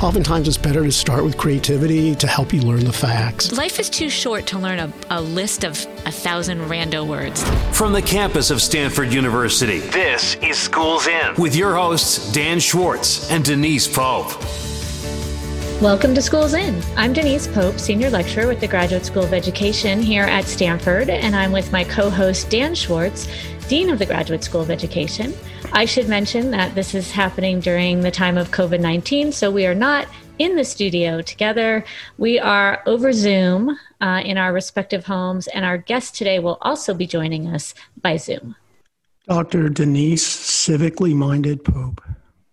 Oftentimes it's better to start with creativity to help you learn the facts. Life is too short to learn a list of 1,000 rando words. From the campus of Stanford University, this is Schools In with your hosts, Dan Schwartz and Denise Pope. Welcome to Schools In. I'm Denise Pope, Senior Lecturer with the Graduate School of Education here at Stanford, and I'm with my co-host Dan Schwartz, Dean of the Graduate School of Education. I should mention that this is happening during the time of COVID-19, so we are not in the studio together. We are over Zoom in our respective homes, and our guest today will also be joining us by Zoom. Dr. Denise, civically minded Pope.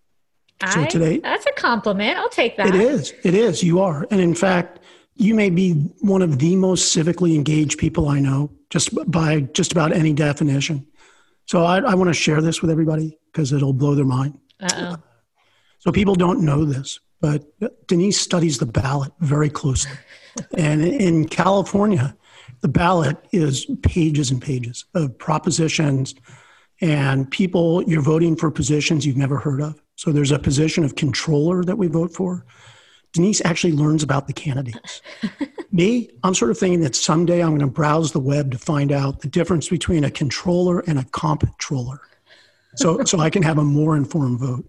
So today, that's a compliment. I'll take that. It is. You are. And in fact, you may be one of the most civically engaged people I know, just by just about any definition. So I want to share this with everybody because it'll blow their mind. Uh-oh. So people don't know this, but Denise studies the ballot very closely. And in California, the ballot is pages and pages of propositions and people, you're voting for positions you've never heard of. So there's a position of controller that we vote for. Denise actually learns about the candidates. Me, I'm sort of thinking that someday I'm going to browse the web to find out the difference between a controller and a comptroller. So I can have a more informed vote.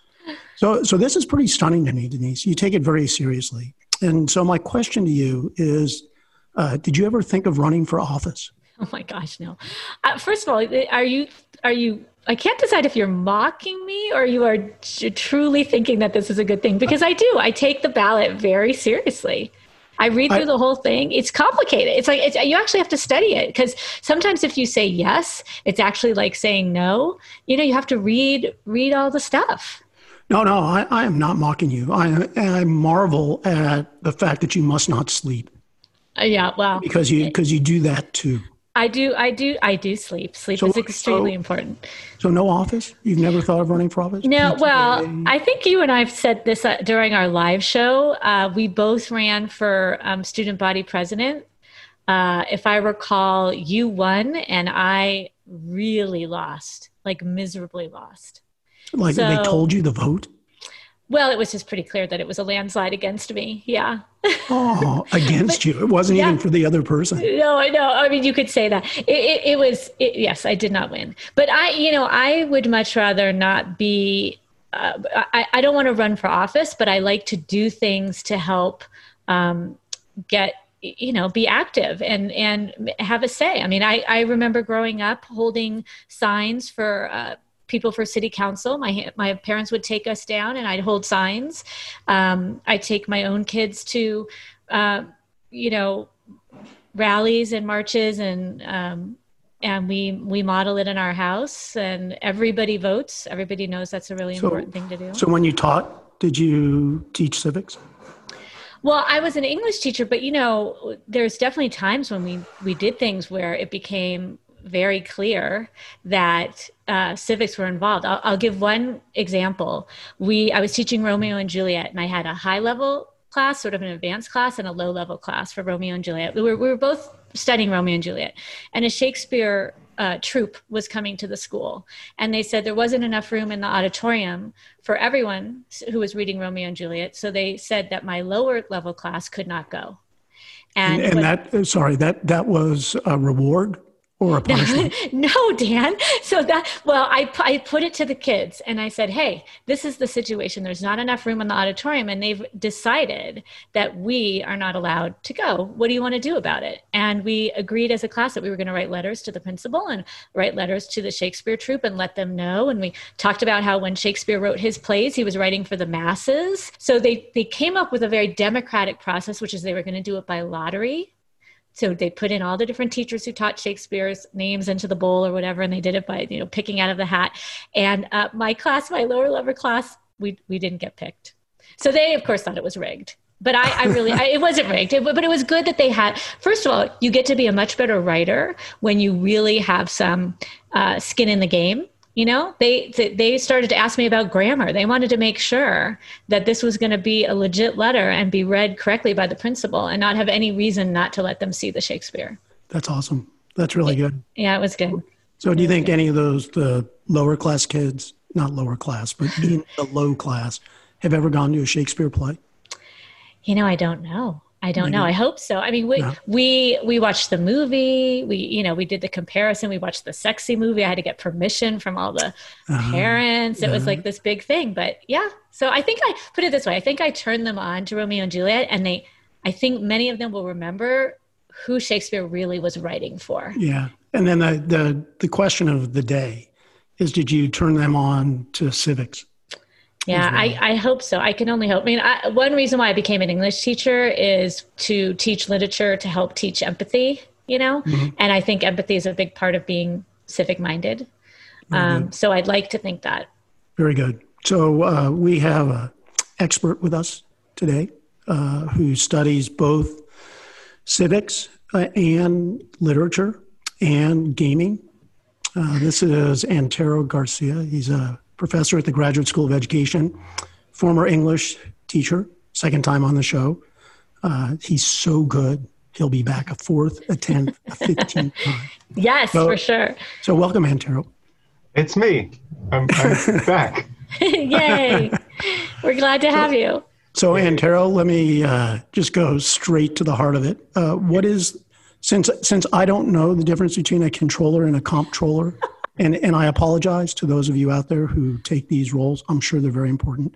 So this is pretty stunning to me, Denise. You take it very seriously. And so my question to you is, did you ever think of running for office? Oh my gosh, no. First of all, are you, I can't decide if you're mocking me or you are truly thinking that this is a good thing, because I do. I take the ballot very seriously. I read through the whole thing. It's complicated. It's like, you actually have to study it, because sometimes if you say yes, it's actually like saying no. You know, you have to read all the stuff. No, I am not mocking you. I marvel at the fact that you must not sleep. Yeah, well. Because you do that too. I do sleep. Sleep is extremely important. So no office? You've never thought of running for office? No, well, I think you and I have said this during our live show. We both ran for student body president. If I recall, you won and I really lost, like miserably lost. Like they told you the vote? Well, it was just pretty clear that it was a landslide against me. Yeah. Oh, against you. It wasn't even for the other person. No, I know. I mean, you could say that. Yes, I did not win. But I would much rather not be, I don't want to run for office, but I like to do things to help be active and have a say. I mean, I remember growing up holding signs for people for city council. My parents would take us down and I'd hold signs. I take my own kids to, rallies and marches and we model it in our house, and everybody votes. Everybody knows that's a really important thing to do. So when you taught, did you teach civics? Well, I was an English teacher, but there's definitely times when we did things where it became very clear that civics were involved. I'll give one example. I was teaching Romeo and Juliet, and I had a high-level class, sort of an advanced class, and a low-level class for Romeo and Juliet. We were both studying Romeo and Juliet, and a Shakespeare troupe was coming to the school, and they said there wasn't enough room in the auditorium for everyone who was reading Romeo and Juliet, so they said that my lower-level class could not go. That was a reward? Or a punishment? No, Dan. So I put it to the kids and I said, hey, this is the situation. There's not enough room in the auditorium and they've decided that we are not allowed to go. What do you want to do about it? And we agreed as a class that we were going to write letters to the principal and write letters to the Shakespeare troupe and let them know. And we talked about how when Shakespeare wrote his plays, he was writing for the masses. So they came up with a very democratic process, which is they were going to do it by lottery. So they put in all the different teachers who taught Shakespeare's names into the bowl or whatever, and they did it by picking out of the hat. And my class, my lower level class, we didn't get picked. So they, of course, thought it was rigged. But it wasn't rigged. But it was good that they had. First of all, you get to be a much better writer when you really have some skin in the game. They started to ask me about grammar. They wanted to make sure that this was going to be a legit letter and be read correctly by the principal and not have any reason not to let them see the Shakespeare. That's awesome. That's really good. Yeah, it was good. So do you think any of the lower class kids, not lower class, but in the low class, have ever gone to a Shakespeare play? I don't know. I hope so. I mean, we watched the movie. We did the comparison. We watched the sexy movie. I had to get permission from all the parents. It was like this big thing. But yeah, so I think I put it this way. I think I turned them on to Romeo and Juliet, and I think many of them will remember who Shakespeare really was writing for. Yeah. And then the question of the day is, did you turn them on to civics? Yeah, I hope so. I can only hope. I mean, one reason why I became an English teacher is to teach literature, to help teach empathy, and I think empathy is a big part of being civic-minded. So I'd like to think that. Very good. So we have an expert with us today who studies both civics and literature and gaming. This is Antero Garcia. He's a professor at the Graduate School of Education, former English teacher, second time on the show. He's so good. He'll be back a fourth, a 10th, a 15th time. Yes, for sure. So welcome, Antero. It's me. I'm back. Yay. We're glad to have you. So Antero, let me just go straight to the heart of it. What is, since I don't know the difference between a controller and a comptroller, and I apologize to those of you out there who take these roles. I'm sure they're very important.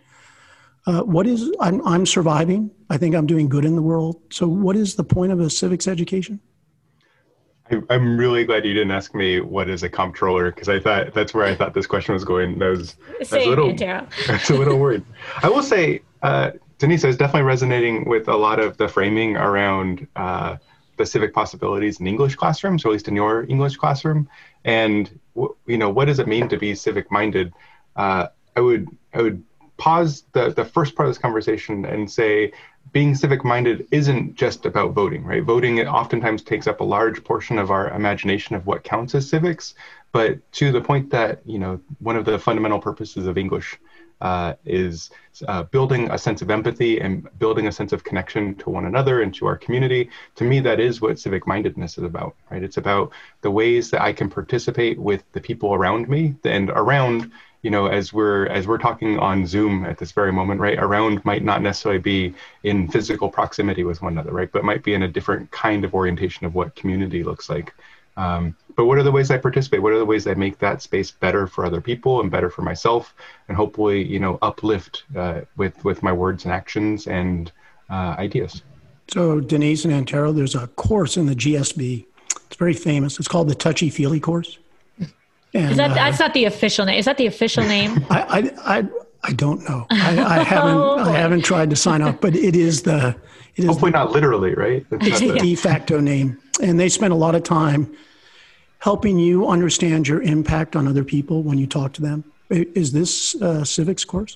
I'm surviving. I think I'm doing good in the world. So what is the point of a civics education? I'm really glad you didn't ask me what is a comptroller, because I thought that's where I thought this question was going. I was a little worried. I will say, Denise, I was definitely resonating with a lot of the framing around the civic possibilities in English classrooms, or at least in your English classroom. And what does it mean to be civic-minded? I would pause the first part of this conversation and say, being civic-minded isn't just about voting, right? Voting, it oftentimes takes up a large portion of our imagination of what counts as civics. But to the point that, one of the fundamental purposes of English is building a sense of empathy and building a sense of connection to one another and to our community. To me, that is what civic-mindedness is about, right? It's about the ways that I can participate with the people around me and around, as we're talking on Zoom at this very moment, right? Around might not necessarily be in physical proximity with one another, right? But might be in a different kind of orientation of what community looks like. But what are the ways I participate? What are the ways I make that space better for other people and better for myself, and hopefully, uplift with my words and actions and ideas? So Denise and Antero, there's a course in the GSB. It's very famous. It's called the Touchy-Feely course. And, that's not the official name? Is that the official name? I don't know. I haven't tried to sign up, but it is hopefully not literally, right? It's the de facto name. And they spend a lot of time helping you understand your impact on other people when you talk to them. Is this a civics course?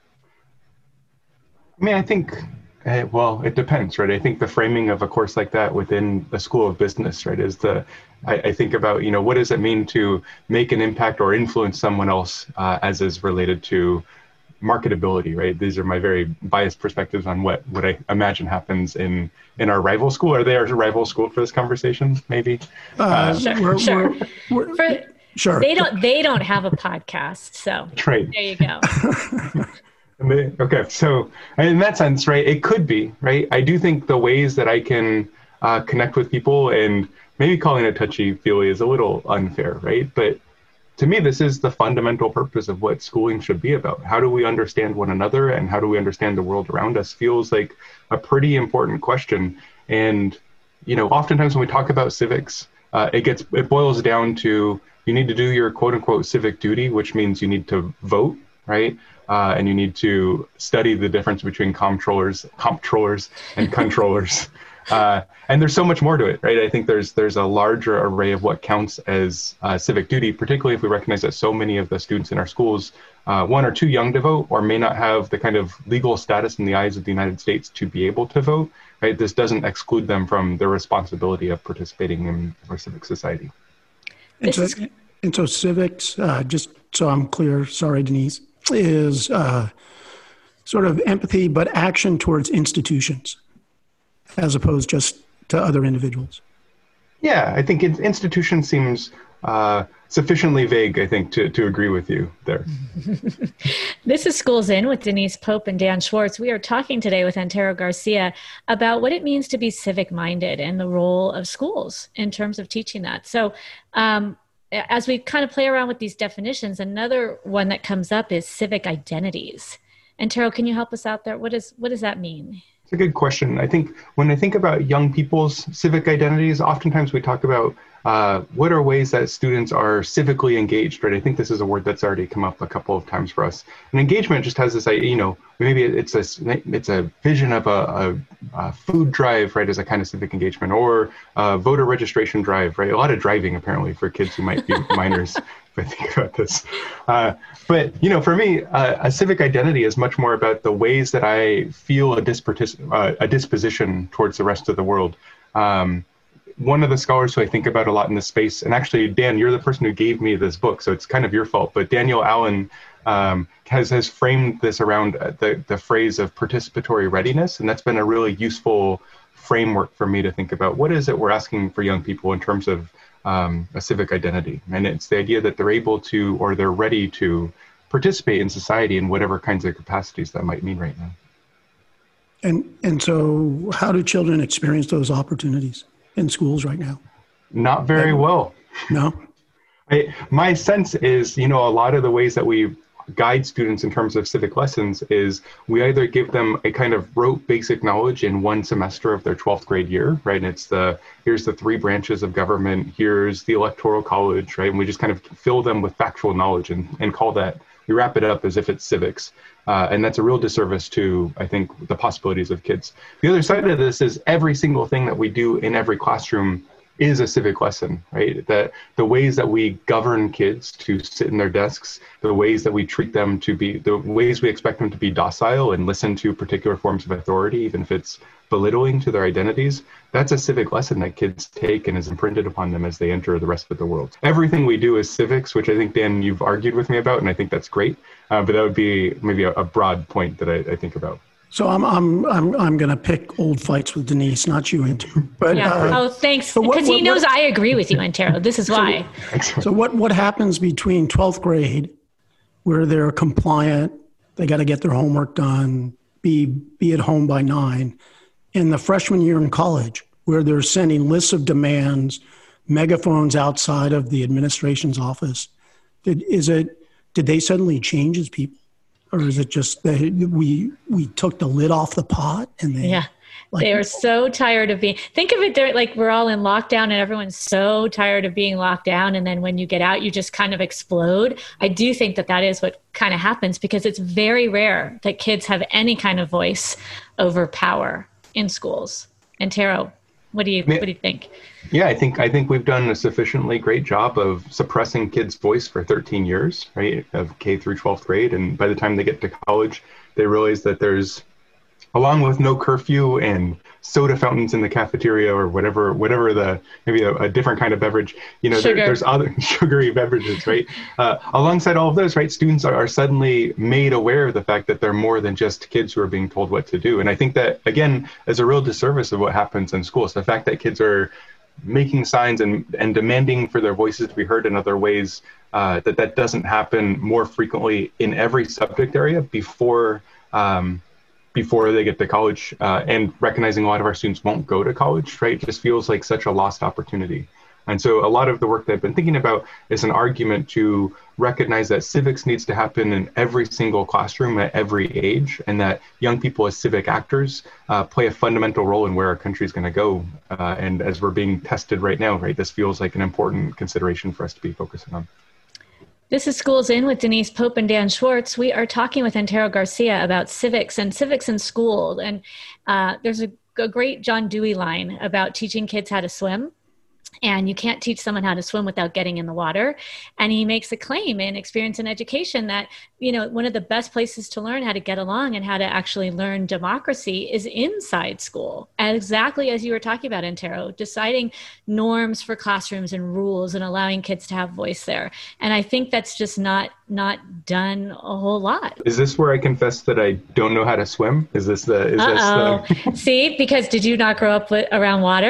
I mean, I think, it depends, right? I think the framing of a course like that within the School of Business, right, is I think about, what does it mean to make an impact or influence someone else as is related to marketability, right? These are my very biased perspectives on what I imagine happens in our rival school. Are they our rival school for this conversation? Maybe. Sure. Sure. They don't have a podcast, so right. There you go. Okay, so in that sense, right, it could be, right? I do think the ways that I can connect with people, and maybe calling it touchy-feely is a little unfair, right? But to me, this is the fundamental purpose of what schooling should be about. How do we understand one another, and how do we understand the world around us feels like a pretty important question. And, oftentimes when we talk about civics, it boils down to, you need to do your quote unquote civic duty, which means you need to vote, right? And you need to study the difference between comptrollers and controllers. And there's so much more to it, right? I think there's a larger array of what counts as civic duty, particularly if we recognize that so many of the students in our schools, one, are too young to vote, or may not have the kind of legal status in the eyes of the United States to be able to vote, right? This doesn't exclude them from their responsibility of participating in our civic society. And so civics, just so I'm clear, sorry, Denise, is sort of empathy, but action towards institutions, as opposed just to other individuals. Yeah, I think institution seems sufficiently vague, I think, to agree with you there. This is Schools In with Denise Pope and Dan Schwartz. We are talking today with Antero Garcia about what it means to be civic-minded and the role of schools in terms of teaching that. So as we kind of play around with these definitions, another one that comes up is civic identities. Antero, can you help us out there? What does that mean? It's a good question. I think when I think about young people's civic identities, oftentimes we talk about what are ways that students are civically engaged, right? I think this is a word that's already come up a couple of times for us. And engagement just has this, maybe it's a vision of a food drive, right, as a kind of civic engagement, or a voter registration drive, right? A lot of driving apparently for kids who might be minors. If I think about this. But, for me, a civic identity is much more about the ways that I feel a disposition towards the rest of the world. One of the scholars who I think about a lot in this space, and actually, Dan, you're the person who gave me this book, so it's kind of your fault, but Daniel Allen has framed this around the phrase of participatory readiness, and that's been a really useful framework for me to think about what is it we're asking for young people in terms of a civic identity. And it's the idea that they're able to, or they're ready to participate in society in whatever kinds of capacities that might mean right now. And so how do children experience those opportunities in schools right now? Not very well. No? My sense is, a lot of the ways that we guide students in terms of civic lessons is we either give them a kind of rote basic knowledge in one semester of their 12th grade year, right? And it's here's the 3 branches of government, here's the electoral college, right? And we just kind of fill them with factual knowledge and call that, we wrap it up as if it's civics. And that's a real disservice to, I think, the possibilities of kids. The other side of this is every single thing that we do in every classroom is a civic lesson, right? That the ways that we govern kids to sit in their desks, the ways that we treat them to be, the ways we expect them to be docile and listen to particular forms of authority, even if it's belittling to their identities, that's a civic lesson that kids take and is imprinted upon them as they enter the rest of the world. Everything we do is civics, which I think, Dan, you've argued with me about, and I think that's great. But that would be maybe a broad point that I think about. So I'm going to pick old fights with Denise, not you, Antero. But thanks, because he knows I agree with you, Antero. This is why. So what happens between 12th grade, where they're compliant, they got to get their homework done, be at home by 9, and the freshman year in college, where they're sending lists of demands, megaphones outside of the administration's office? Did they suddenly change as people? Or is it just that we took the lid off the pot and they are so tired of think of it there like we're all in lockdown and everyone's so tired of being locked down. And then when you get out, you just kind of explode. I do think that is what kind of happens because it's very rare that kids have any kind of voice over power in schools. Antero, what do you think? Yeah, I think we've done a sufficiently great job of suppressing kids' voice for 13 years, right, of K through 12th grade. And by the time they get to college, they realize that there's, along with no curfew and soda fountains in the cafeteria or whatever maybe a different kind of beverage, there's other sugary beverages, right? Alongside all of those, right, students are suddenly made aware of the fact that they're more than just kids who are being told what to do. And I think that, again, is a real disservice of what happens in schools. The fact that kids are making signs and demanding for their voices to be heard in other ways, that doesn't happen more frequently in every subject area before they get to college, and recognizing a lot of our students won't go to college, right? It just feels like such a lost opportunity. And so a lot of the work that I've been thinking about is an argument to recognize that civics needs to happen in every single classroom at every age, and that young people as civic actors play a fundamental role in where our country is going to go. And as we're being tested right now, right, this feels like an important consideration for us to be focusing on. This is Schools In with Denise Pope and Dan Schwartz. We are talking with Antero Garcia about civics in school. And there's a great John Dewey line about teaching kids how to swim. And you can't teach someone how to swim without getting in the water. And he makes a claim in Experience in Education that, one of the best places to learn how to get along and how to actually learn democracy is inside school. And exactly as you were talking about, Antero, deciding norms for classrooms and rules and allowing kids to have voice there. And I think that's just not done a whole lot. Is this where I confess that I don't know how to swim? Is this the... See, because did you not grow up around water?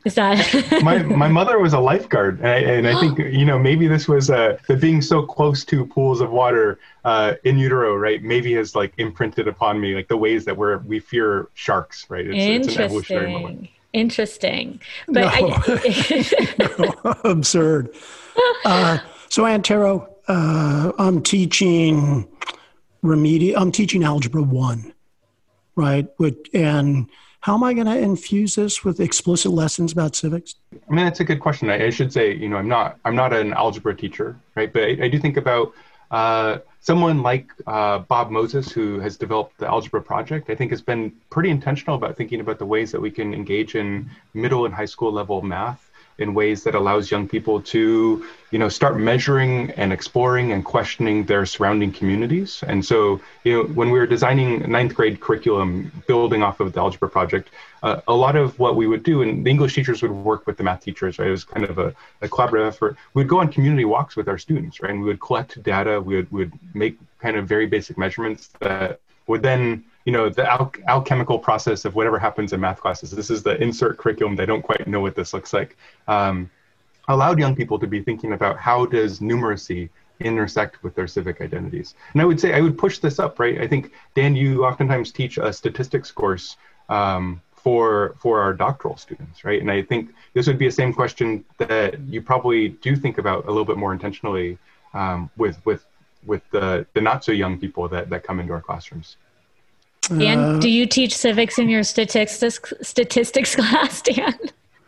Is that my mother was a lifeguard, and I think maybe this was the being so close to pools of water in utero, right? Maybe has like imprinted upon me like the ways that we fear sharks, right? It's an evolutionary moment. Interesting, but no, absurd. So Antero, I'm teaching Algebra 1, right? And how am I going to infuse this with explicit lessons about civics? I mean, that's a good question. I should say, I'm not an algebra teacher, right? But I do think about someone like Bob Moses, who has developed the Algebra Project. I think has been pretty intentional about thinking about the ways that we can engage in middle and high school level math in ways that allows young people to, start measuring and exploring and questioning their surrounding communities. And so, when we were designing 9th grade curriculum, building off of the Algebra Project, a lot of what we would do, and the English teachers would work with the math teachers, right? It was kind of a collaborative effort. We'd go on community walks with our students, right? And we would collect data. We would make kind of very basic measurements that would then, the alchemical process of whatever happens in math classes. This is the insert curriculum. They don't quite know what this looks like. Allowed young people to be thinking about how does numeracy intersect with their civic identities. And I would say, I would push this up, right? I think, Dan, you oftentimes teach a statistics course for our doctoral students, right? And I think this would be the same question that you probably do think about a little bit more intentionally with the not so young people that come into our classrooms. Dan, do you teach civics in your statistics class, Dan?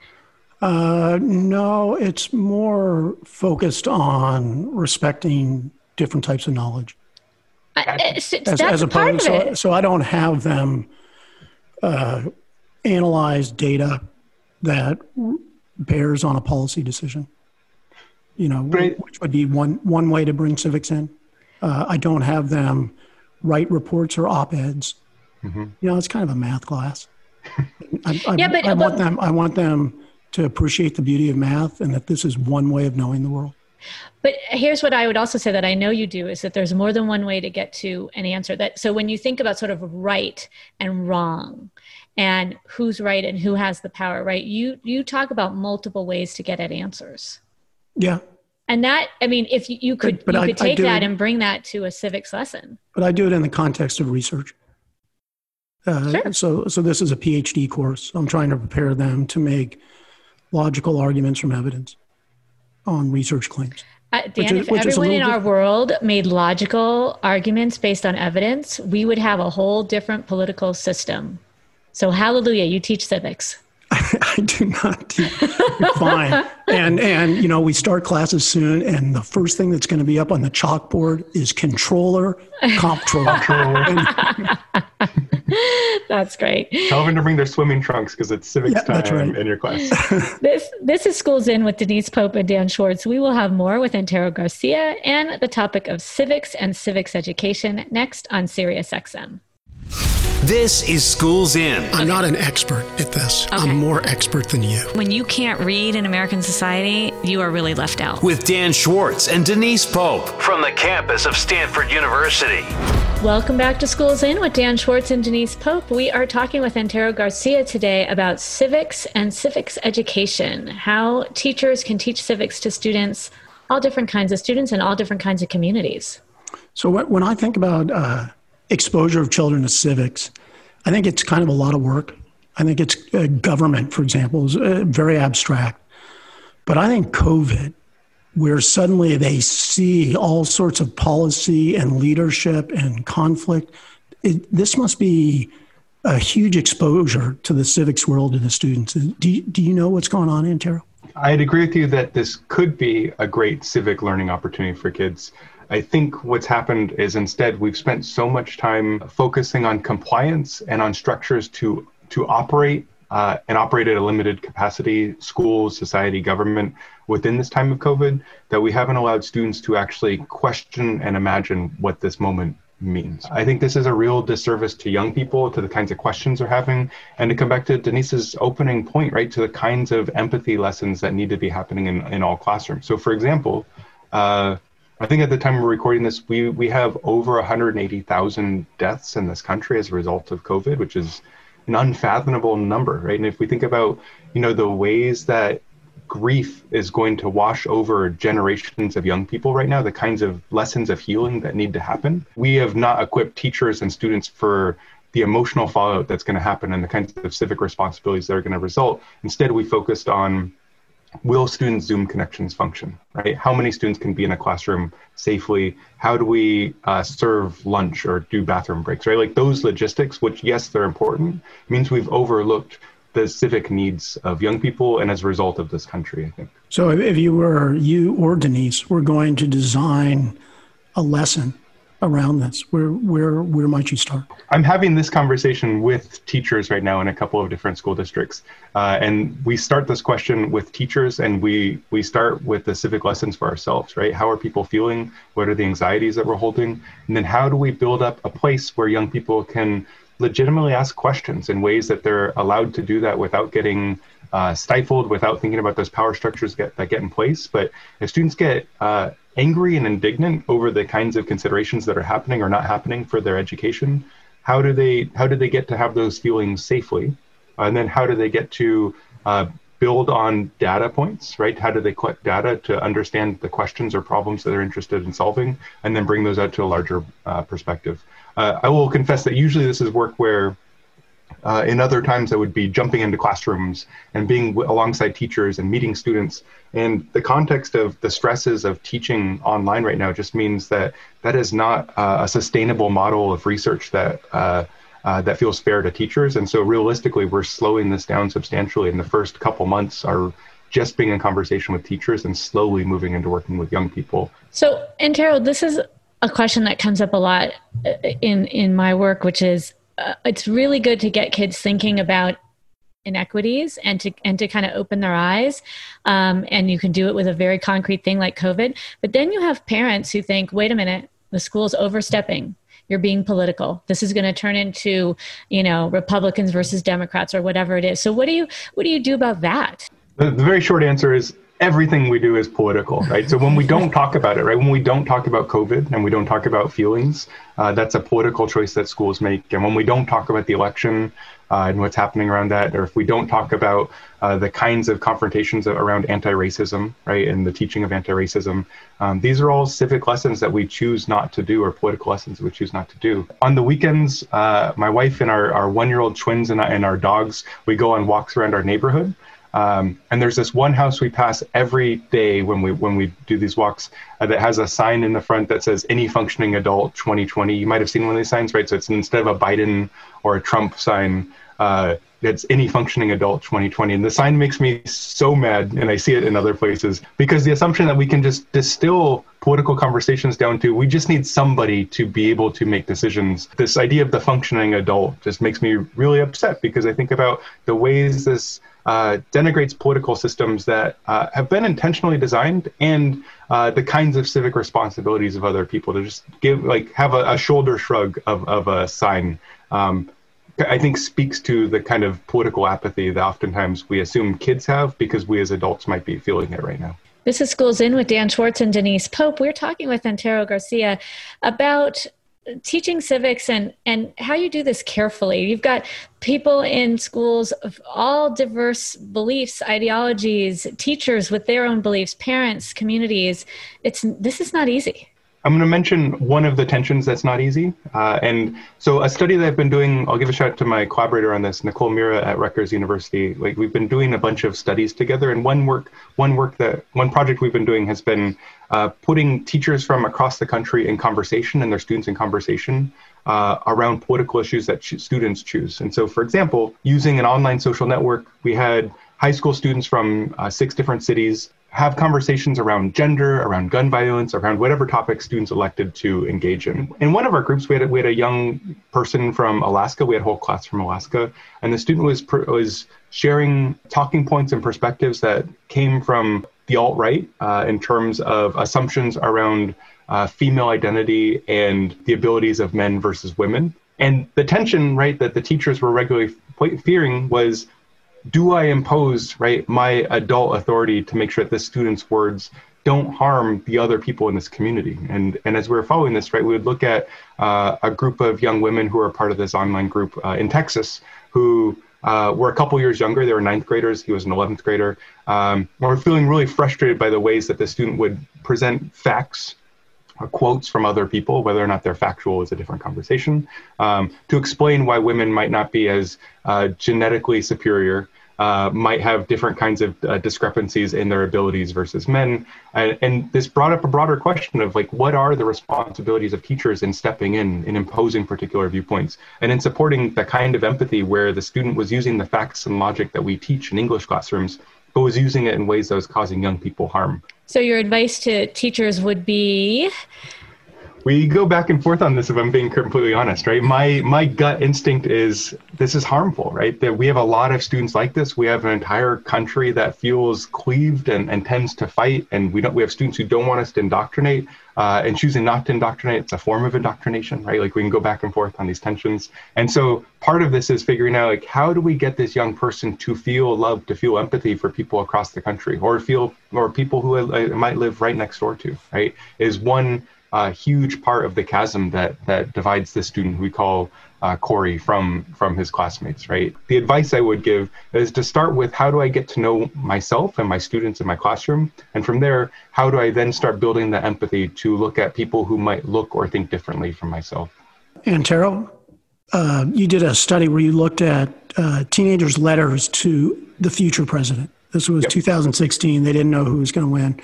No, it's more focused on respecting different types of knowledge. As opposed, so I don't have them analyze data that bears on a policy decision. Which would be one way to bring civics in. I don't have them write reports or op-eds. Mm-hmm. It's kind of a math class. I want them to appreciate the beauty of math and that this is one way of knowing the world. But here's what I would also say that I know you do is that there's more than one way to get to an answer. So when you think about sort of right and wrong and who's right and who has the power, right? You talk about multiple ways to get at answers. Yeah. And that, I mean, if you could take that and bring that to a civics lesson. But I do it in the context of research. Sure. So this is a PhD course. I'm trying to prepare them to make logical arguments from evidence on research claims. Dan, if everyone in our world made logical arguments based on evidence, we would have a whole different political system. So hallelujah, you teach civics. I do not teach. Fine. And we start classes soon, and the first thing that's going to be up on the chalkboard is controller, comptroller. That's great. Tell them to bring their swimming trunks because it's civics time in your class. This is Schools In with Denise Pope and Dan Schwartz. We will have more with Antero Garcia and the topic of civics and civics education next on SiriusXM. This is Schools In. I'm not an expert at this. Okay. I'm more expert than you. When you can't read in American society, you are really left out. With Dan Schwartz and Denise Pope from the campus of Stanford University. Welcome back to Schools In with Dan Schwartz and Denise Pope. We are talking with Antero Garcia today about civics and civics education, how teachers can teach civics to students, all different kinds of students and all different kinds of communities. So when I think about exposure of children to civics, I think it's kind of a lot of work. I think it's government, for example, is very abstract. But I think COVID, where suddenly they see all sorts of policy and leadership and conflict, this must be a huge exposure to the civics world to the students. Do you know what's going on, Antero? I'd agree with you that this could be a great civic learning opportunity for kids. I think what's happened is instead we've spent so much time focusing on compliance and on structures to operate and operate at a limited capacity, schools, society, government, within this time of COVID, that we haven't allowed students to actually question and imagine what this moment means. I think this is a real disservice to young people, to the kinds of questions they're having, and to come back to Denise's opening point, right, to the kinds of empathy lessons that need to be happening in all classrooms. So for example, I think at the time we're recording this, we have over 180,000 deaths in this country as a result of COVID, which is an unfathomable number, right? And if we think about, the ways that grief is going to wash over generations of young people right now, the kinds of lessons of healing that need to happen, we have not equipped teachers and students for the emotional fallout that's going to happen and the kinds of civic responsibilities that are going to result. Instead, we focused on, will students' Zoom connections function, right? How many students can be in a classroom safely? How do we serve lunch or do bathroom breaks, right? Like those logistics, which, yes, they're important, means we've overlooked the civic needs of young people and as a result of this country, I think. So if you or Denise were going to design a lesson around this, where might you start? I'm having this conversation with teachers right now in a couple of different school districts. And we start this question with teachers, and we start with the civic lessons for ourselves, right? How are people feeling? What are the anxieties that we're holding? And then how do we build up a place where young people can legitimately ask questions in ways that they're allowed to do that without getting stifled, without thinking about those power structures that get in place. But if students get angry and indignant over the kinds of considerations that are happening or not happening for their education, how do they get to have those feelings safely? And then how do they get to build on data points, right? How do they collect data to understand the questions or problems that they're interested in solving, and then bring those out to a larger perspective? I will confess that usually this is work where in other times I would be jumping into classrooms and being alongside teachers and meeting students. And the context of the stresses of teaching online right now just means that is not a sustainable model of research that feels fair to teachers. And so realistically, we're slowing this down substantially. And the first couple months are just being in conversation with teachers and slowly moving into working with young people. So, Antero, this is a question that comes up a lot in my work, which is it's really good to get kids thinking about inequities and to kind of open their eyes. And you can do it with a very concrete thing like COVID. But then you have parents who think, wait a minute, the school's overstepping. You're being political. This is going to turn into, Republicans versus Democrats or whatever it is. So what do you do about that? The very short answer is everything we do is political, right? So when we don't talk about it, right? When we don't talk about COVID and we don't talk about feelings, that's a political choice that schools make. And when we don't talk about the election and what's happening around that, or if we don't talk about the kinds of confrontations around anti-racism, right? And the teaching of anti-racism, these are all civic lessons that we choose not to do, or political lessons that we choose not to do. On the weekends, my wife and our one-year-old twins and our dogs, we go on walks around our neighborhood. And there's this one house we pass every day when we do these walks that has a sign in the front that says "Any Functioning Adult 2020." You might have seen one of these signs, right? So it's instead of a Biden or a Trump sign, it's "Any Functioning Adult 2020." And the sign makes me so mad, and I see it in other places, because the assumption that we can just distill political conversations down to, we just need somebody to be able to make decisions. This idea of the functioning adult just makes me really upset, because I think about the ways this denigrates political systems that have been intentionally designed, and the kinds of civic responsibilities of other people to just have a shoulder shrug of a sign. I think speaks to the kind of political apathy that oftentimes we assume kids have, because we as adults might be feeling it right now. This is Schools In with Dan Schwartz and Denise Pope. We're talking with Antero Garcia about teaching civics and how you do this carefully. You've got people in schools of all diverse beliefs, ideologies, teachers with their own beliefs, parents, communities. This is not easy. I'm going to mention one of the tensions that's not easy. And so a study that I've been doing, I'll give a shout out to my collaborator on this, Nicole Mira at Rutgers University. We've been doing a bunch of studies together, and one project we've been doing has been putting teachers from across the country in conversation, and their students in conversation around political issues that students choose. And so, for example, using an online social network, we had high school students from 6 different cities have conversations around gender, around gun violence, around whatever topic students elected to engage in. In one of our groups, we had a young person from Alaska. We had a whole class from Alaska, and the student was sharing talking points and perspectives that came from the alt-right in terms of assumptions around female identity and the abilities of men versus women. And the tension, right, that the teachers were regularly fearing was, do I impose, right, my adult authority to make sure that this student's words don't harm the other people in this community. And as we were following this, right, we would look at a group of young women who are part of this online group in Texas who were a couple years younger. They were 9th graders. He was an 11th grader. Were feeling really frustrated by the ways that the student would present facts or quotes from other people, whether or not they're factual is a different conversation, to explain why women might not be as genetically superior, might have different kinds of discrepancies in their abilities versus men. And this brought up a broader question of like, what are the responsibilities of teachers in stepping in imposing particular viewpoints, and in supporting the kind of empathy where the student was using the facts and logic that we teach in English classrooms, but was using it in ways that was causing young people harm. So your advice to teachers would be? We go back and forth on this, if I'm being completely honest, right? My gut instinct is this is harmful, right? That we have a lot of students like this. We have an entire country that feels cleaved and tends to fight. And we have students who don't want us to indoctrinate, and choosing not to indoctrinate. It's a form of indoctrination, right? Like we can go back and forth on these tensions. And so part of this is figuring out, like, how do we get this young person to feel love, to feel empathy for people across the country, or people who might live right next door to, right? Is one huge part of the chasm that divides the student we call Corey from his classmates, right? The advice I would give is to start with, how do I get to know myself and my students in my classroom? And from there, how do I then start building the empathy to look at people who might look or think differently from myself? Antero, you did a study where you looked at teenagers' letters to the future president. This was 2016. They didn't know who was going to win.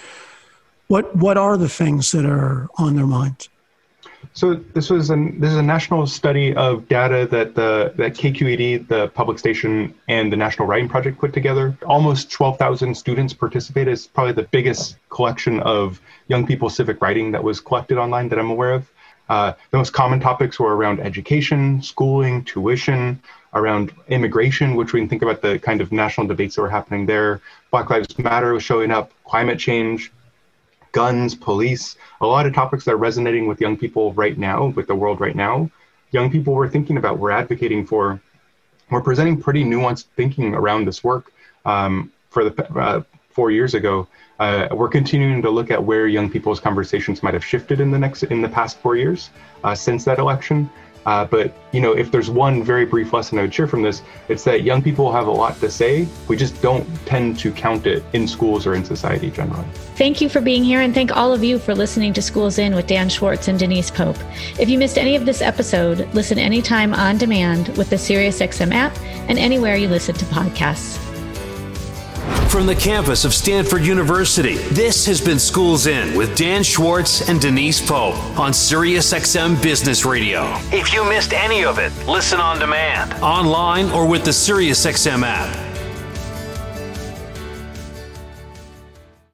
What are the things that are on their minds? So this is a national study of data that KQED, the public station, and the National Writing Project put together. Almost 12,000 students participated. It's probably the biggest collection of young people's civic writing that was collected online that I'm aware of. The most common topics were around education, schooling, tuition, around immigration, which we can think about the kind of national debates that were happening there. Black Lives Matter was showing up, climate change, guns, police, a lot of topics that are resonating with young people right now, with the world right now. Young people were thinking about, we're advocating for, we're presenting pretty nuanced thinking around this work. For the 4 years ago, we're continuing to look at where young people's conversations might have shifted in the past 4 years since that election. But if there's one very brief lesson I would share from this, it's that young people have a lot to say. We just don't tend to count it in schools or in society generally. Thank you for being here, and thank all of you for listening to Schools In with Dan Schwartz and Denise Pope. If you missed any of this episode, listen anytime on demand with the SiriusXM app and anywhere you listen to podcasts. From the campus of Stanford University, this has been Schools In with Dan Schwartz and Denise Pope on SiriusXM Business Radio. If you missed any of it, listen on demand, online, or with the SiriusXM app.